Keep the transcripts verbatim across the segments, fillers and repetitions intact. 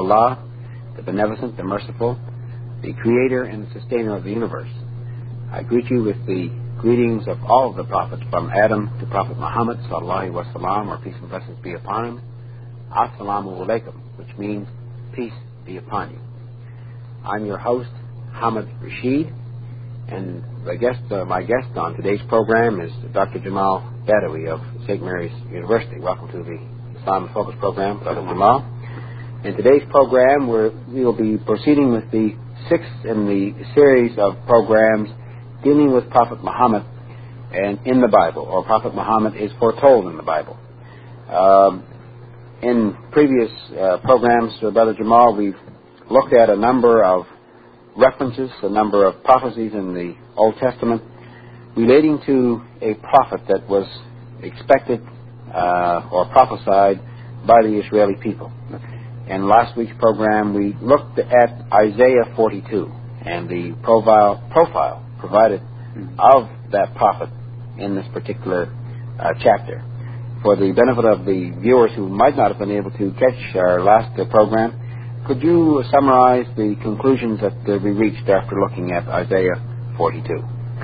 Allah, the Beneficent, the Merciful, the Creator and Sustainer of the universe. I greet you with the greetings of all of the prophets, from Adam to Prophet Muhammad, sallallahu wa sallam, or peace and blessings be upon him. Assalamu alaikum, which means peace be upon you. I'm your host, Hamid Rashid, and the guest, uh, my guest on today's program is Doctor Jamal Badawi of Saint Mary's University. Welcome to the Islam in Focus program, Doctor Jamal. In today's program, we're, we'll be proceeding with the sixth in the series of programs dealing with Prophet Muhammad and in the Bible, or Prophet Muhammad is foretold in the Bible. Um, in previous uh, programs, uh, Brother Jamal, we've looked at a number of references, a number of prophecies in the Old Testament relating to a prophet that was expected uh, or prophesied by the Israeli people. In last week's program, we looked at Isaiah forty-two and the profile, profile provided of that prophet in this particular uh, chapter. For the benefit of the viewers who might not have been able to catch our last uh, program, could you summarize the conclusions that uh, we reached after looking at Isaiah forty-two?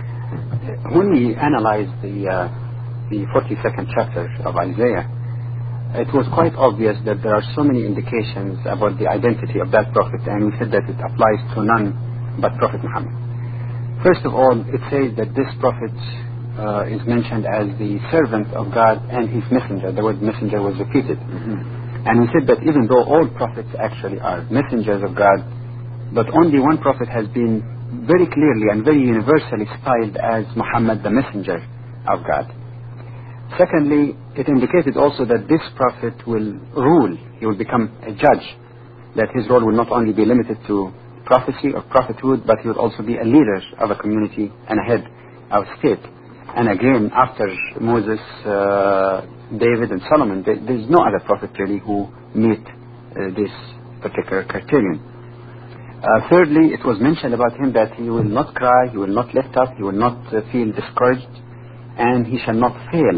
When we analyzed the uh, the forty-second chapter of Isaiah, it was quite obvious that there are so many indications about the identity of that prophet, and we said that it applies to none but Prophet Muhammad. First of all, it says that this prophet uh, is mentioned as the servant of God and his messenger. The word messenger was repeated. Mm-hmm. And we said that even though all prophets actually are messengers of God, but only one prophet has been very clearly and very universally styled as Muhammad, the messenger of God. Secondly, it indicated also that this prophet will rule. He will become a judge, that his role will not only be limited to prophecy or prophethood, but he would also be a leader of a community and a head of state. And again, after Moses, uh, David and Solomon, there is no other prophet really who meet uh, this particular criterion. Uh, thirdly, it was mentioned about him that he will not cry, he will not lift up, he will not uh, feel discouraged, and he shall not fail.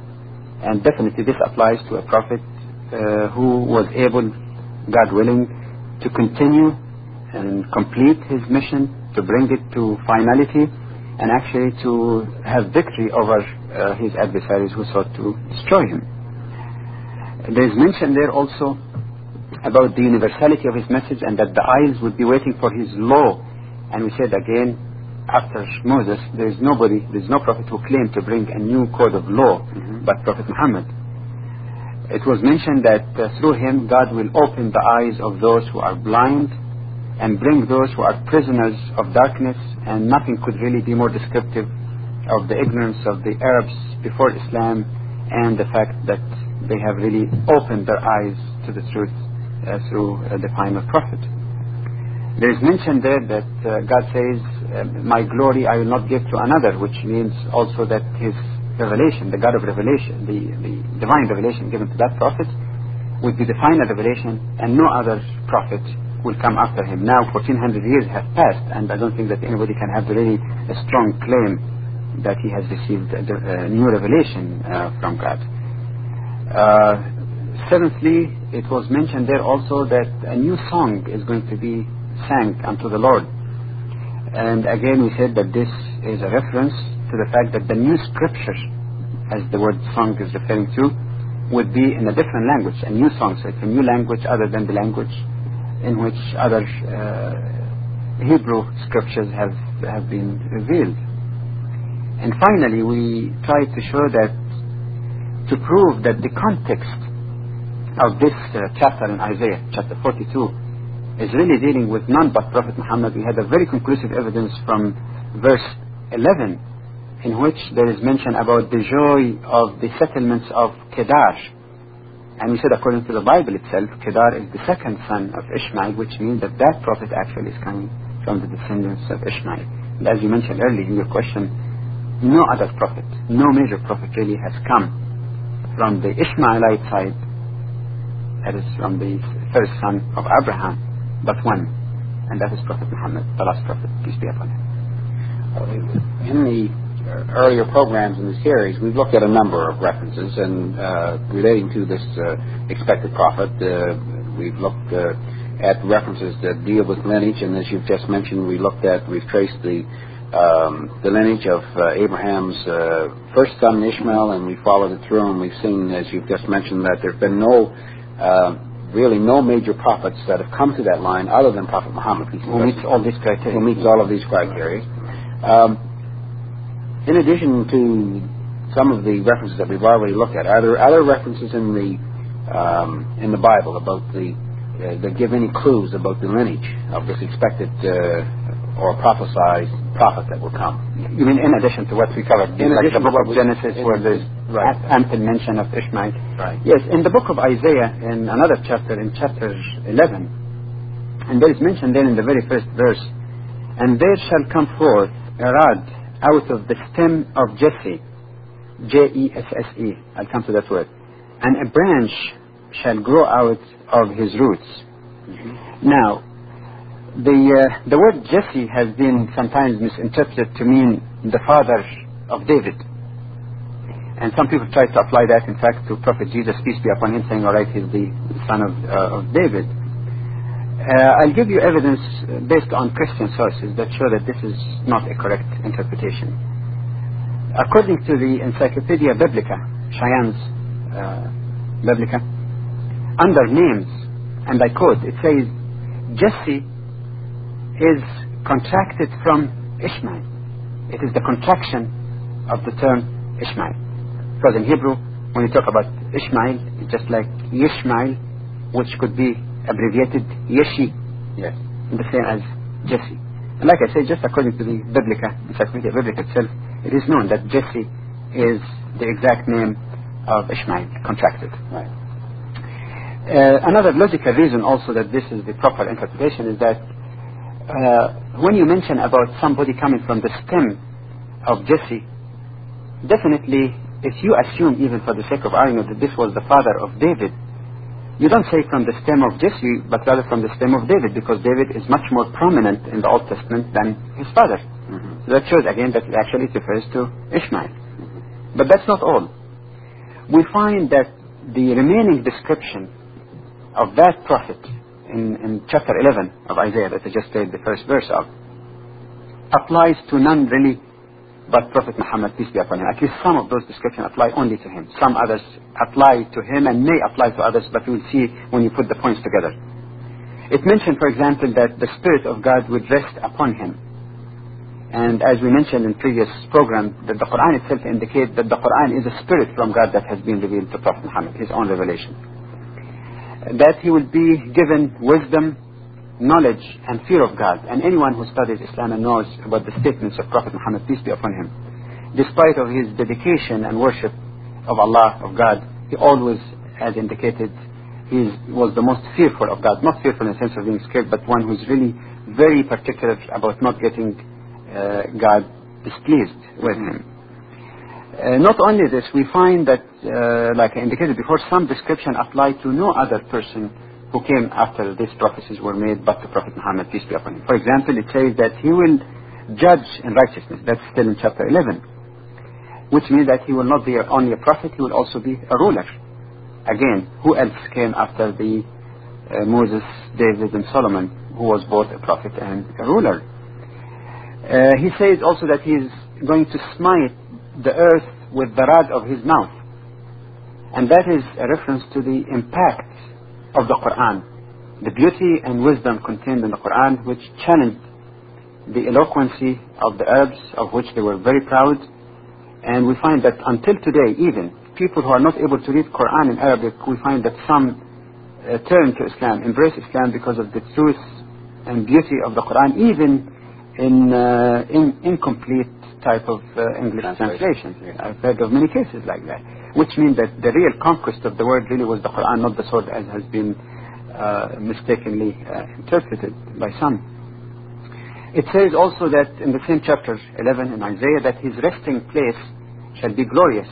And definitely this applies to a prophet uh, who was able, God willing, to continue and complete his mission, to bring it to finality, and actually to have victory over uh, his adversaries who sought to destroy him. There is mention there also about the universality of his message, and that the isles would be waiting for his law. And we said again, after Moses, there is nobody, there is no prophet who claimed to bring a new code of law, mm-hmm. but Prophet Muhammad. It was mentioned that uh, through him God will open the eyes of those who are blind and bring those who are prisoners of darkness, and nothing could really be more descriptive of the ignorance of the Arabs before Islam, and the fact that they have really opened their eyes to the truth uh, through uh, the final prophet. There is mention there that uh, God says, uh, my glory I will not give to another, which means also that his revelation, the God of revelation, the, the divine revelation given to that prophet would be the final revelation, and no other prophet will come after him. Now fourteen hundred years have passed, and I don't think that anybody can have really a strong claim that he has received a, a new revelation uh, from God. Uh, seventhly, it was mentioned there also that a new song is going to be sang unto the Lord. And again we said that this is a reference to the fact that the new scripture, as the word song is referring to, would be in a different language, a new song. So it's a new language other than the language in which other uh, Hebrew scriptures have, have been revealed. And finally, we tried to show that, to prove that the context of this uh, chapter in Isaiah, chapter forty-two, is really dealing with none but Prophet Muhammad. We had a very conclusive evidence from verse eleven, in which there is mention about the joy of the settlements of Kedar. And we said, according to the Bible itself, Kedar is the second son of Ishmael, which means that that prophet actually is coming from the descendants of Ishmael. And as you mentioned earlier in your question, no other prophet, no major prophet really has come from the Ishmaelite side, that is from the first son of Abraham, but one, and that is Prophet Muhammad, the last prophet, peace be upon him. In the earlier programs in the series, we've looked at a number of references and uh, relating to this uh, expected prophet. Uh, we've looked uh, at references that deal with lineage, and as you've just mentioned, we looked at, we've traced the um, the lineage of uh, Abraham's uh, first son Ishmael, and we followed it through, and we've seen, as you've just mentioned, that there have been no, uh, really no major prophets that have come to that line other than Prophet Muhammad. Who meets all these criteria. Who meets all of these criteria. Um, in addition to some of the references that we've already looked at, are there other references in the um, in the Bible about the uh, that give any clues about the lineage of this expected uh, or prophesied prophet that will come? You mean in addition to what we covered? In like addition the book to of Genesis, where there's right. ample mention of Ishmael. Right. Yes, in the book of Isaiah, in another chapter, in chapter eleven, and there is mentioned there in the very first verse, and there shall come forth a rod out of the stem of Jesse, J E S S E, I'll come to that word, and a branch shall grow out of his roots. Mm-hmm. Now, the uh, the word Jesse has been sometimes misinterpreted to mean the father of David. And some people try to apply that, in fact, to Prophet Jesus, peace be upon him, saying, all right, he's the son of, uh, of David. Uh, I'll give you evidence based on Christian sources that show that this is not a correct interpretation. According to the Encyclopedia Biblica, Cheyenne's uh, Biblica, under names, and I quote, it says, Jesse is contracted from Ishmael. It is the contraction of the term Ishmael. Because in Hebrew, when you talk about Ishmael, it's just like Yishmael, which could be abbreviated Yeshi, yes, the same as Jesse. And like I say, just according to the Biblica, Encyclopedia Biblica itself, it is known that Jesse is the exact name of Ishmael, contracted. Right. Uh, another logical reason also that this is the proper interpretation is that uh, when you mention about somebody coming from the stem of Jesse, definitely if you assume, even for the sake of argument, that this was the father of David, you don't say from the stem of Jesse, but rather from the stem of David, because David is much more prominent in the Old Testament than his father. Mm-hmm. So that shows again that it actually refers to Ishmael. Mm-hmm. But that's not all. We find that the remaining description of that prophet in, in chapter eleven of Isaiah that I just read the first verse of applies to none really but Prophet Muhammad, peace be upon him. At least some of those descriptions apply only to him. Some others apply to him and may apply to others, but we'll see when you put the points together. It mentioned, for example, that the Spirit of God would rest upon him. And as we mentioned in previous program, that the Quran itself indicates that the Quran is a spirit from God that has been revealed to Prophet Muhammad, his own revelation. That he will be given wisdom, knowledge and fear of God. And anyone who studies Islam and knows about the statements of Prophet Muhammad, peace be upon him, despite of his dedication and worship of Allah, of God, he always, as indicated, he was the most fearful of God. Not fearful in the sense of being scared, but one who's really very particular about not getting uh, God displeased with him. Uh, not only this, we find that, uh, like I indicated before, some description apply to no other person who came after these prophecies were made but to Prophet Muhammad, peace be upon him. For example, it says that he will judge in righteousness. That's still in chapter eleven. Which means that he will not be only a prophet, he will also be a ruler. Again, who else came after the uh, Moses, David and Solomon, who was both a prophet and a ruler? Uh, he says also that he is going to smite the earth with the rod of his mouth. And that is a reference to the impact of the Quran, the beauty and wisdom contained in the Quran, which challenged the eloquency of the Arabs, of which they were very proud. And we find that until today, even people who are not able to read Quran in Arabic, we find that some uh, turn to Islam, embrace Islam because of the truth and beauty of the Quran, even in uh, in incomplete type of uh, English translation. translation. I've heard of many cases like that, which means that the real conquest of the word really was the Quran, not the sword, as has been uh, mistakenly uh, interpreted by some. It says also that in the same chapter eleven in Isaiah that his resting place shall be glorious.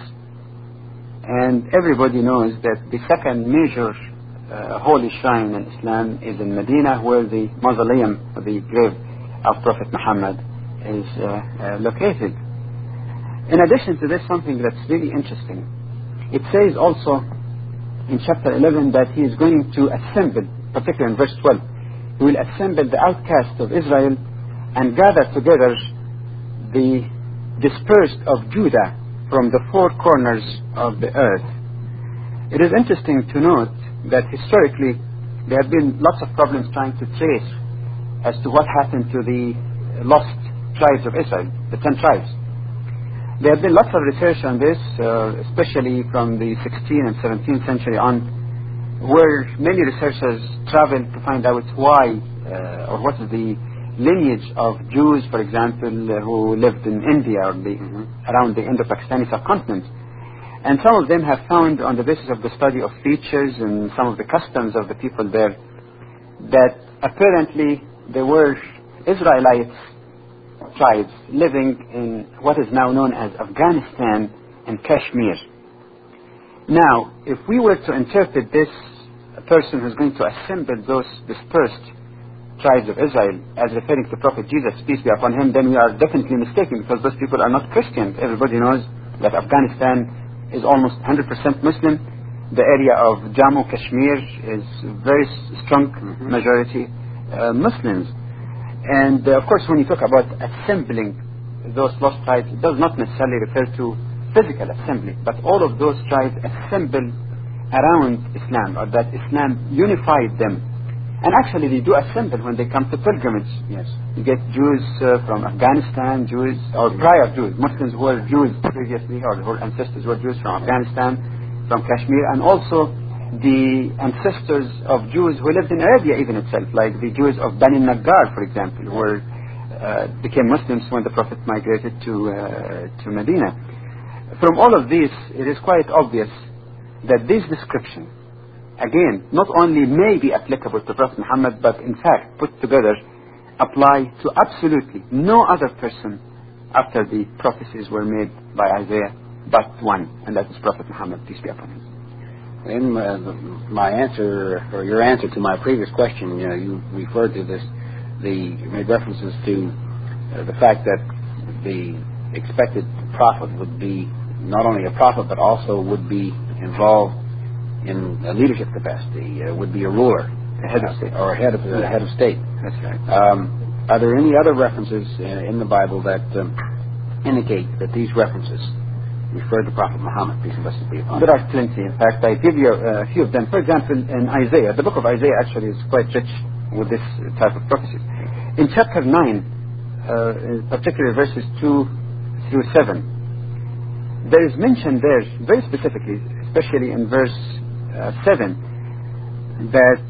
And everybody knows that the second major uh, holy shrine in Islam is in Medina, where the mausoleum, the grave of Prophet Muhammad, is uh, uh, located. In addition to this, something that's really interesting, it says also in chapter eleven that he is going to assemble, particularly in verse twelve, He will assemble the outcasts of Israel and gather together the dispersed of Judah from the four corners of the earth. It is interesting to note that historically there have been lots of problems trying to trace as to what happened to the lost tribes of Israel, the ten tribes. There have been lots of research on this, uh, especially from the sixteenth and seventeenth century on, where many researchers traveled to find out why uh, or what is the lineage of Jews, for example, uh, who lived in India or the, around the Indo-Pakistani subcontinent. And some of them have found, on the basis of the study of features and some of the customs of the people there, that apparently there were Israelites tribes living in what is now known as Afghanistan and Kashmir. Now, if we were to interpret this person who's going to assemble those dispersed tribes of Israel as referring to Prophet Jesus, peace be upon him, then we are definitely mistaken, because those people are not Christians. Everybody knows that Afghanistan is almost one hundred percent Muslim. The area of Jammu Kashmir is very strong majority uh, Muslims. And uh, of course, when you talk about assembling those lost tribes, it does not necessarily refer to physical assembly, but all of those tribes assembled around Islam, or that Islam unified them. And actually they do assemble when they come to pilgrimage. Yes. You get Jews uh, from Afghanistan, Jews, or prior Jews, Muslims who were Jews previously, or whose ancestors were Jews from Afghanistan, from Kashmir, and also the ancestors of Jews who lived in Arabia even itself, like the Jews of Bani Najjar, for example, who were, uh, became Muslims when the Prophet migrated to, uh, to Medina. From all of this, it is quite obvious that this description, again, not only may be applicable to Prophet Muhammad, but in fact, put together, apply to absolutely no other person after the prophecies were made by Isaiah, but one, and that is Prophet Muhammad, peace be upon him. In uh, my answer, or your answer to my previous question, you know, you referred to this, the you made references to uh, the fact that the expected prophet would be not only a prophet, but also would be involved in a leadership capacity, uh, would be a ruler, a head of state, or a head of a head of state. That's right. Um, are there any other references in, in the Bible that um, indicate that these references refer to Prophet Muhammad, peace and blessings be upon him? There are plenty. In fact, I give you a few of them. For example, in Isaiah, the book of Isaiah actually is quite rich with this type of prophecies. In chapter nine, uh, particularly verses two through seven, there is mentioned there very specifically, especially in verse uh, seven, that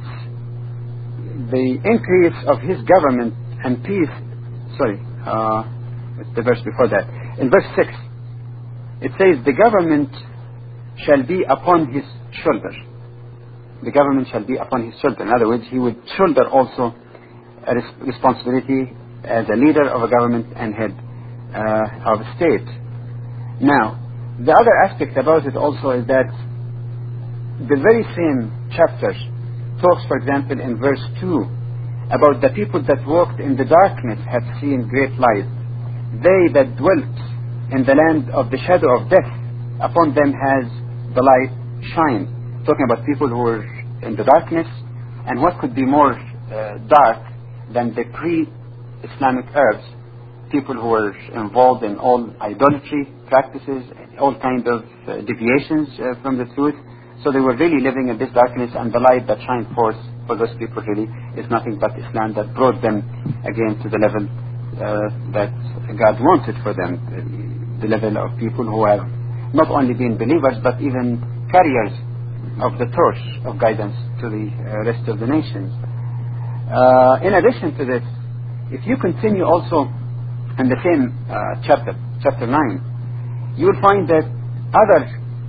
the increase of his government and peace, sorry, uh, the verse before that, in verse six, it says, the government shall be upon his shoulder. The government shall be upon his shoulder. In other words, he would shoulder also a res- responsibility as a leader of a government and head uh, of a state. Now, the other aspect about it also is that the very same chapter talks, for example, in verse two, about the people that walked in the darkness have seen great light. They that dwelt in the land of the shadow of death, upon them has the light shined. Talking about people who were in the darkness, and what could be more uh, dark than the pre-Islamic Arabs, people who were involved in all idolatry practices, all kinds of uh, deviations uh, from the truth. So they were really living in this darkness, and the light that shined forth for those people really is nothing but Islam that brought them again to the level uh, that God wanted for them. The level of people who have not only been believers, but even carriers of the torch of guidance to the uh, rest of the nations. Uh, in addition to this, if you continue also in the same uh, chapter, chapter nine, you will find that other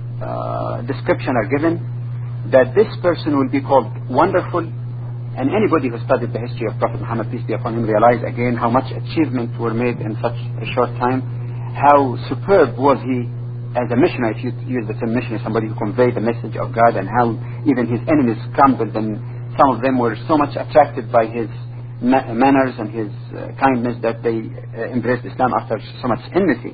uh, descriptions are given, that this person will be called wonderful, and anybody who studied the history of Prophet Muhammad, peace be upon him, realize again how much achievements were made in such a short time. How superb was he as a missionary, if you use the term missionary, somebody who conveyed the message of God, and how even his enemies crumbled, and some of them were so much attracted by his ma- manners and his uh, kindness that they uh, embraced Islam after so much enmity.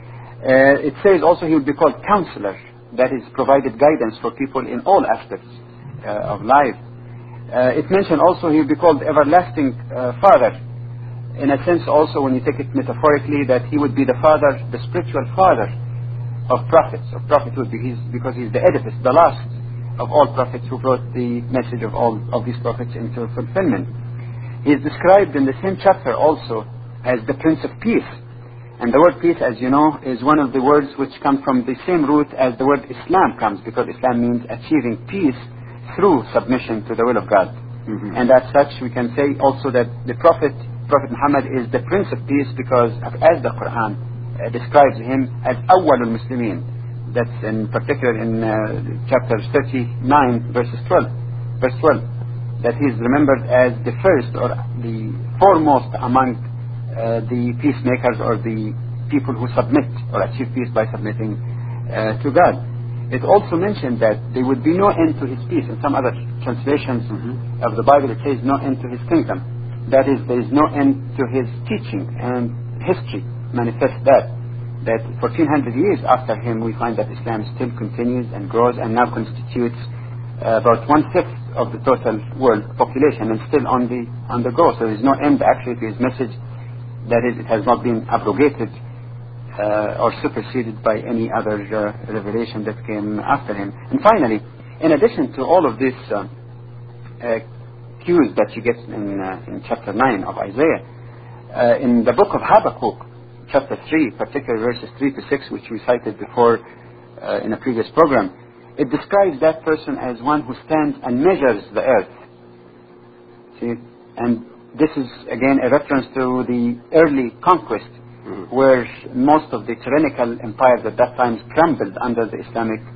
Uh, it says also he would be called counselor, that is, provided guidance for people in all aspects uh, of life. Uh, it mentioned also he would be called everlasting uh, father. In a sense also, when you take it metaphorically, that he would be the father, the spiritual father of prophets, of prophethood, because, because he's the edifice, the last of all prophets who brought the message of all of these prophets into fulfillment. He is described in the same chapter also as the Prince of Peace. And the word peace, as you know, is one of the words which come from the same root as the word Islam comes, because Islam means achieving peace through submission to the will of God. Mm-hmm. And as such, we can say also that the Prophet, Prophet Muhammad, is the Prince of Peace, because as the Quran uh, describes him as Awwalul Muslimin. That's in particular in uh, chapter thirty-nine, verses twelve, verse twelve, that he is remembered as the first or the foremost among uh, the peacemakers, or the people who submit or achieve peace by submitting uh, to God. It also mentioned that there would be no end to his peace. In some other translations mm-hmm. of the Bible, it says no end to his kingdom. That is, there is no end to his teaching, and history manifests that. That fourteen hundred years after him, we find that Islam still continues and grows, and now constitutes uh, about one-fifth of the total world population, and still on the on the go. So there is no end actually to his message. That is, it has not been abrogated Uh, or superseded by any other uh, revelation that came after him. And finally, in addition to all of these uh, uh, cues that you get in, uh, in chapter nine of Isaiah, uh, in the book of Habakkuk, chapter three, particularly verses three to six, which we cited before uh, in a previous program, it describes that person as one who stands and measures the earth. See? And this is again a reference to the early conquest, where most of the tyrannical empires at that time crumbled under the Islamic uh,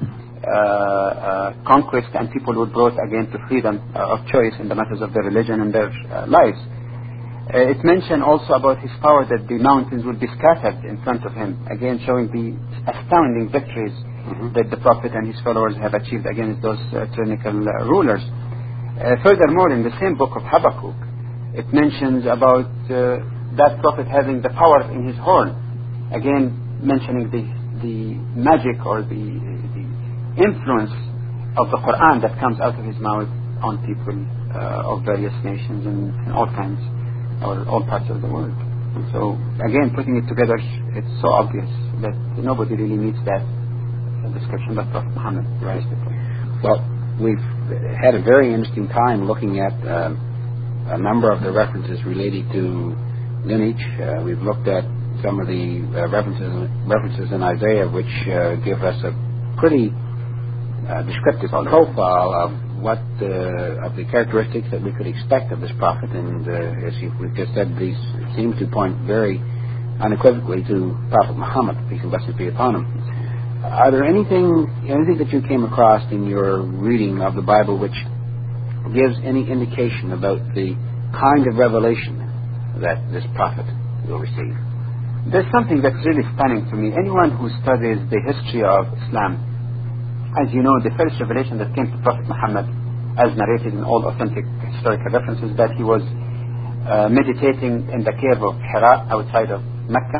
uh, conquest, and people were brought again to freedom uh, of choice in the matters of their religion and their uh, lives. Uh, it mentioned also about his power, that the mountains would be scattered in front of him, again showing the astounding victories mm-hmm. that the Prophet and his followers have achieved against those uh, tyrannical uh, rulers. Uh, furthermore, in the same book of Habakkuk, it mentions about uh, that prophet having the power in his horn, again mentioning the the magic or the, the influence of the Quran that comes out of his mouth on people uh, of various nations and, and all kinds, or all parts of the world. So again, putting it together, it's so obvious that nobody really meets that description but Prophet Muhammad. Right. Well, we've had a very interesting time looking at uh, a number of the references related to lineage. Uh, we've looked at some of the uh, references references in Isaiah, which uh, give us a pretty uh, descriptive profile of what uh, of the characteristics that we could expect of this prophet. And uh, as we've just said, these seem to point very unequivocally to Prophet Muhammad, peace and blessings be upon him. Are there anything anything that you came across in your reading of the Bible which gives any indication about the kind of revelation that this prophet will receive? There's something that's really stunning to me. Anyone who studies the history of Islam, as you know, the first revelation that came to Prophet Muhammad, as narrated in all authentic historical references, that he was uh, meditating in the cave of Hira outside of Mecca,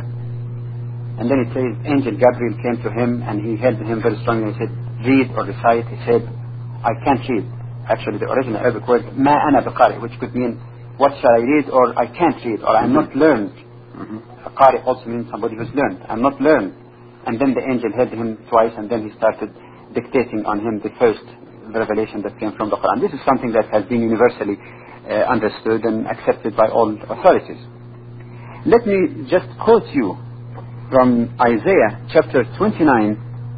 and then it says Angel Gabriel came to him and he held him very strongly and he said, read or recite. He said, I can't read. Actually, the original Arabic word ma ana biqari, which could mean what shall I read, or I can't read, or I'm not learned. Mm-hmm. A qari also means somebody who's learned. I'm not learned. And then the angel held him twice, and then he started dictating on him the first revelation that came from the Quran. This is something that has been universally uh, understood and accepted by all authorities. Let me just quote you from Isaiah chapter twenty-nine,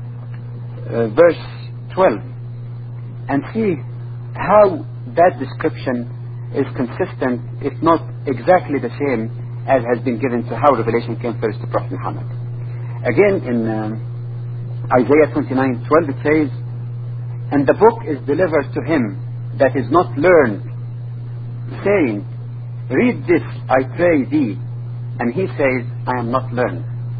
uh, verse twelve, and see how that description is consistent, if not exactly the same, as has been given to how revelation came first to Prophet Muhammad. Again, in um, Isaiah twenty-nine twelve, it says, and the book is delivered to him that is not learned, saying, read this, I pray thee. And he says, I am not learned.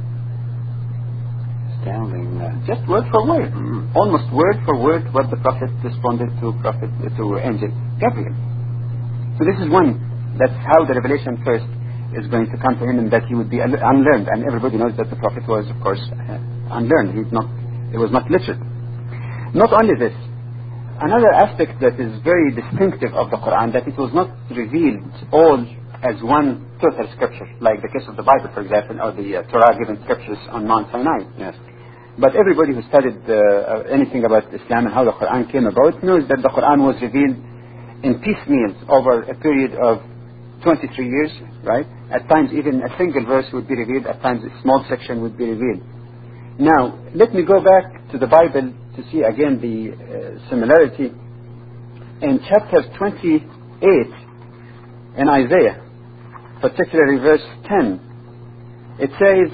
Astounding. Uh, just word for word, mm-hmm. almost word for word what the Prophet responded to Prophet uh, to Angel Gabriel. So this is one, that's how the revelation first is going to come to him, and that he would be unlearned. And everybody knows that the Prophet was, of course, uh, unlearned. He's not, he was not literate. Not only this, another aspect that is very distinctive of the Quran, that it was not revealed all as one total scripture, like the case of the Bible, for example, or the uh, Torah given scriptures on Mount Sinai. Yes. But everybody who studied uh, anything about Islam and how the Quran came about knows that the Quran was revealed in piecemeals over a period of twenty-three years, right? At times even a single verse would be revealed, at times a small section would be revealed. Now, let me go back to the Bible to see again the uh, similarity. In chapter twenty-eight in Isaiah, particularly verse ten, it says,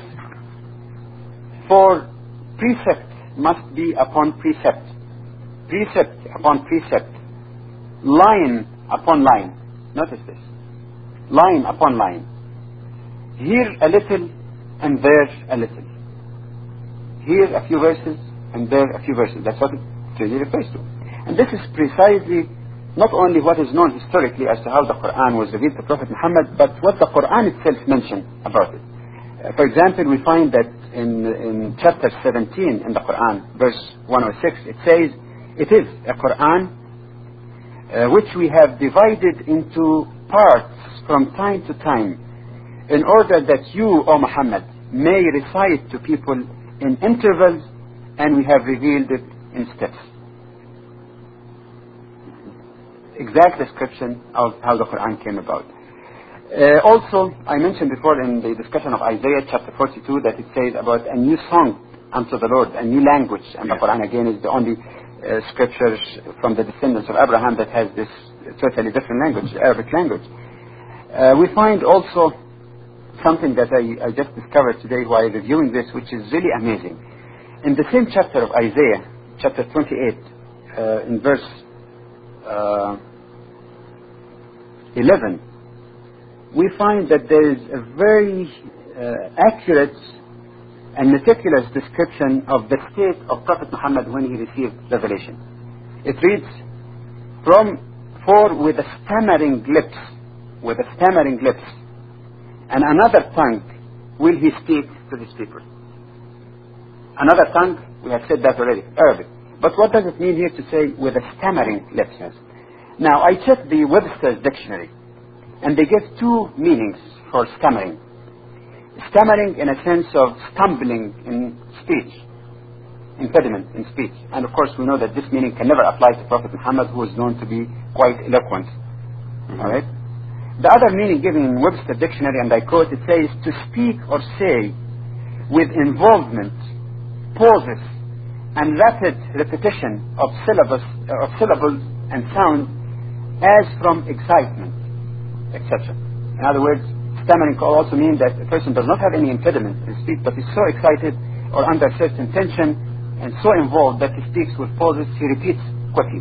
"For precept must be upon precept, precept upon precept, line upon line." Notice this. Line upon line. Here a little and there a little. Here a few verses and there a few verses. That's what it really refers to. And this is precisely not only what is known historically as to how the Quran was revealed to Prophet Muhammad, but what the Quran itself mentioned about it. Uh, for example, we find that in, in chapter seventeen in the Quran, verse one oh six, it says, "It is a Quran uh, which we have divided into parts from time to time, in order that you, O Muhammad, may recite to people in intervals, and we have revealed it in steps." Exact description of how the Quran came about. Uh, also, I mentioned before in the discussion of Isaiah chapter forty-two that it says about a new song unto the Lord, a new language, and the Quran again is the only uh, scripture from the descendants of Abraham that has this totally different language, Arabic language. Uh, we find also something that I, I just discovered today while reviewing this, which is really amazing. In the same chapter of Isaiah, chapter twenty-eight, uh, in verse uh, eleven, we find that there is a very uh, accurate and meticulous description of the state of Prophet Muhammad when he received revelation. It reads, "From for with a stammering lips, with a stammering lips, and another tongue will he speak to his people." Another tongue, we have said that already, Arabic. But what does it mean here to say with a stammering lips? Now, I checked the Webster's dictionary, and they give two meanings for stammering. Stammering in a sense of stumbling in speech, impediment in speech. And of course we know that this meaning can never apply to Prophet Muhammad, who is known to be quite eloquent. Mm-hmm. All right? The other meaning given in Webster dictionary, and I quote, it says, "To speak or say with involvement, pauses, and rapid repetition of syllables, uh, of syllables and sounds as from excitement, et cetera" In other words, stammering can also mean that a person does not have any impediment in speech, but is so excited or under certain tension and so involved that he speaks with pauses, he repeats quickly.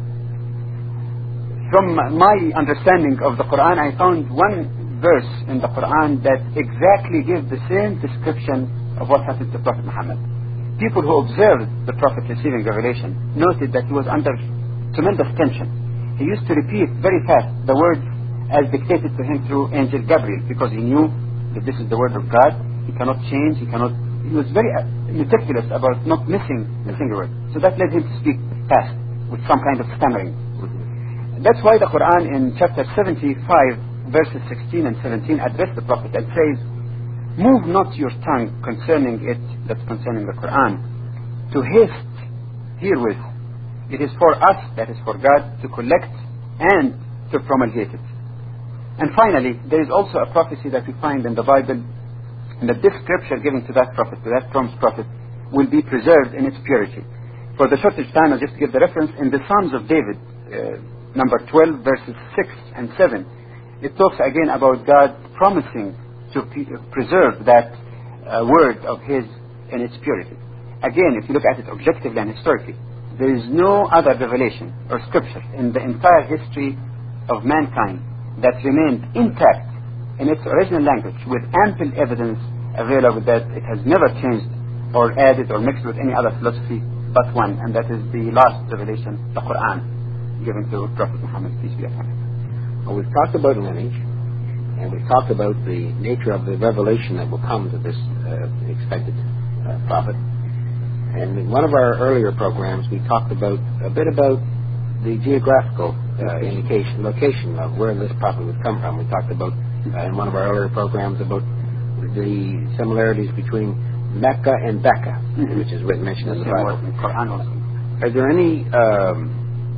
From my understanding of the Quran, I found one verse in the Quran that exactly gives the same description of what happened to Prophet Muhammad. People who observed the Prophet receiving revelation noted that he was under tremendous tension. He used to repeat very fast the words as dictated to him through Angel Gabriel, because he knew that this is the word of God. He cannot change, he cannot, he was very meticulous about not missing a single word. So that led him to speak fast, with some kind of stammering. That's why the Quran in chapter seventy-five, verses sixteen and seventeen address the Prophet and says, "Move not your tongue concerning it," that's concerning the Quran, "to haste herewith. It is for us," that is for God, "to collect and to promulgate it." And finally, there is also a prophecy that we find in the Bible, and that this scripture given to that prophet, to that promised prophet, will be preserved in its purity. For the shortage time, I'll just give the reference. In the Psalms of David, uh, number twelve, verses six and seven, it talks again about God promising to p- preserve that uh, word of His in its purity. Again, if you look at it objectively and historically, there is no other revelation or scripture in the entire history of mankind that remained intact in its original language, with ample evidence available that it has never changed or added or mixed with any other philosophy but one, and that is the last revelation, the Quran, given to Prophet Muhammad, peace be upon him. Well, we've talked about lineage, and we've talked about the nature of the revelation that will come to this uh, expected uh, prophet. And in one of our earlier programs, we talked about a bit about the geographical uh, indication, location of where this prophet would come from. We talked about uh, in one of our earlier programs about the similarities between Mecca and Becca, mm-hmm. which is written mentioned in the Bible. Are there any? Um,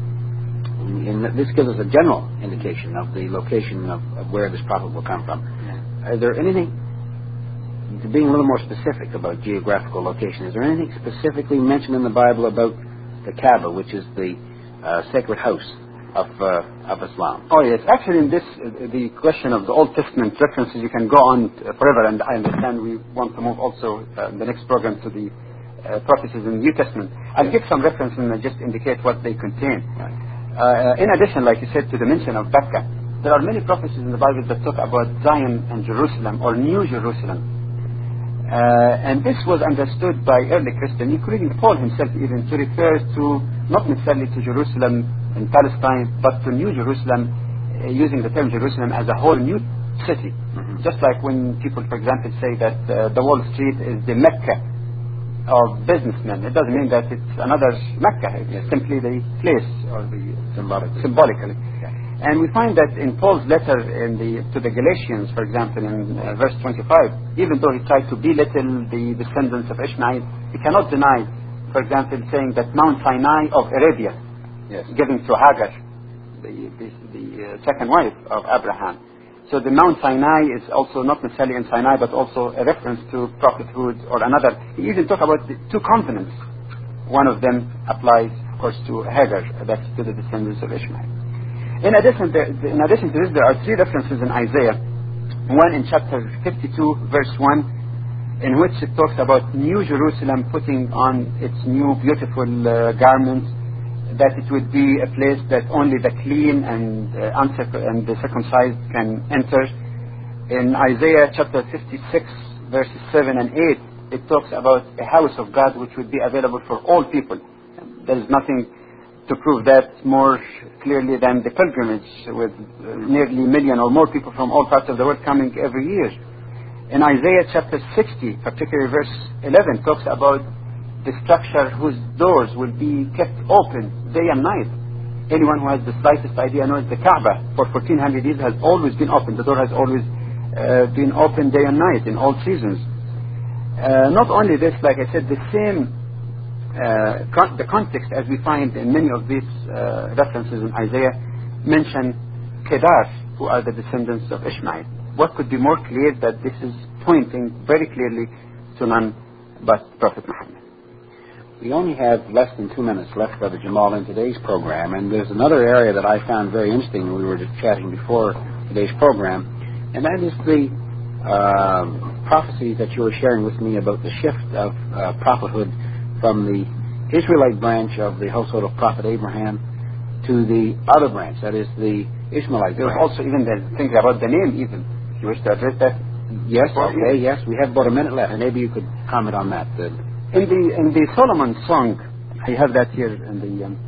in the, this gives us a general indication of the location of, of where this prophet will come from. Yeah. Are there anything? Being a little more specific about geographical location, is there anything specifically mentioned in the Bible about the Kaaba, which is the uh, sacred house of uh, of Islam? Oh yes, actually in this uh, the question of the Old Testament references, you can go on uh, forever, and I understand we want to move also uh, in the next program to the uh, prophecies in the New Testament. I'll give some references and just indicate what they contain. Right. Uh, in addition, like you said, to the mention of Becca, there are many prophecies in the Bible that talk about Zion and Jerusalem, or New Jerusalem. Uh, and this was understood by early Christians, including Paul himself even, to refer to not necessarily to Jerusalem in Palestine, but to New Jerusalem, uh, using the term Jerusalem as a whole new city. Mm-hmm. Just like when people, for example, say that uh, the Wall Street is the Mecca of businessmen, it doesn't mean that it's another Mecca. It's yes. simply the place, or the symbolically. symbolically. And we find that in Paul's letter in the, to the Galatians, for example, in uh, verse twenty-five, even though he tried to belittle the descendants of Ishmael, he cannot deny, for example, saying that Mount Sinai of Arabia, yes. given to Hagar, the, the, the uh, second wife of Abraham. So the Mount Sinai is also not necessarily in Sinai, but also a reference to prophethood or another. He even talked about the two continents. One of them applies, of course, to Hagar, that's to the descendants of Ishmael. In addition, there, in addition to this, there are three references in Isaiah. One in chapter fifty-two, verse one, in which it talks about New Jerusalem putting on its new beautiful uh, garments, that it would be a place that only the clean and, uh, uncirc- and the circumcised can enter. In Isaiah chapter fifty-six, verses seven and eight, it talks about a house of God which would be available for all people. There is nothing to prove that more clearly than the pilgrimage, with uh, nearly a million or more people from all parts of the world coming every year. In Isaiah chapter sixty, particularly verse eleven, talks about the structure whose doors will be kept open day and night. Anyone who has the slightest idea knows the Kaaba for fourteen hundred years has always been open. The door has always uh, been open day and night in all seasons. Uh, not only this, like I said, the same Uh, con- the context, as we find in many of these uh, references in Isaiah, mention Kedar, who are the descendants of Ishmael. What could be more clear that this is pointing very clearly to none but Prophet Muhammad? We only have less than two minutes left, Brother Jamal, in today's program, and there's another area that I found very interesting when we were just chatting before today's program, and that is the uh, prophecy that you were sharing with me about the shift of uh, prophethood from the Israelite branch of the household of Prophet Abraham to the other branch, that is the Ishmaelite branch. There was also even the thing about the name, even. If you wish to address that. Yes, okay, yes. We have about a minute left, and maybe you could comment on that. Uh, in the in the Solomon song, I have that here in the um,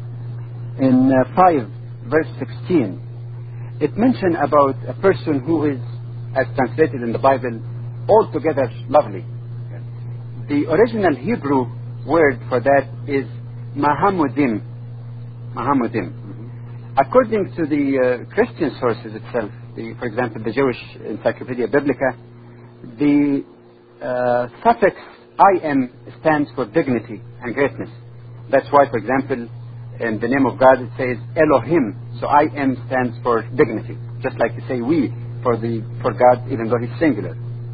in uh, five verse sixteen. It mentions about a person who is, as translated in the Bible, altogether lovely. The original Hebrew word for that is Mahamudim. Mahamudim. Mm-hmm. According to the uh, Christian sources itself, the, for example, the Jewish Encyclopedia Biblica, the uh, suffix I M stands for dignity and greatness. That's why, for example, in the name of God it says Elohim. So I M stands for dignity, just like you say we for the for God, even though He's singular.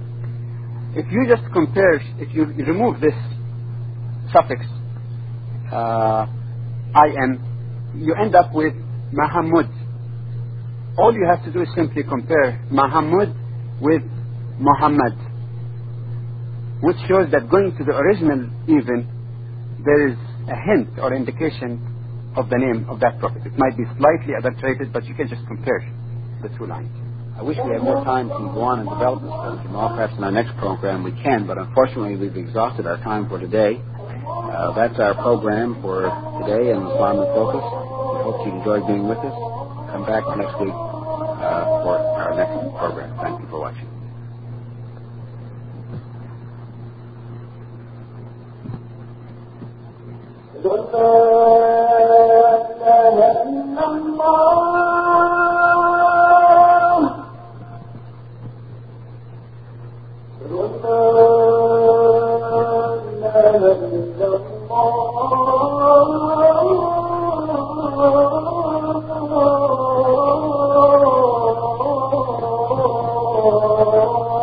If you just compare, if you remove this suffix uh, I M, you end up with Mahamud. All you have to do is simply compare Mahamud with Muhammad, which shows that going to the original even, there is a hint or indication of the name of that prophet. It might be slightly adulterated, but you can just compare the two lines. I wish we had more time to go on and develop this, Brother Jamal. Perhaps in our next program we can, but unfortunately we've exhausted our time for today. Uh, that's our program for today in Islam in Focus. We hope you enjoyed being with us. Come back next week uh, for our next program. Thank you for watching. Allah الله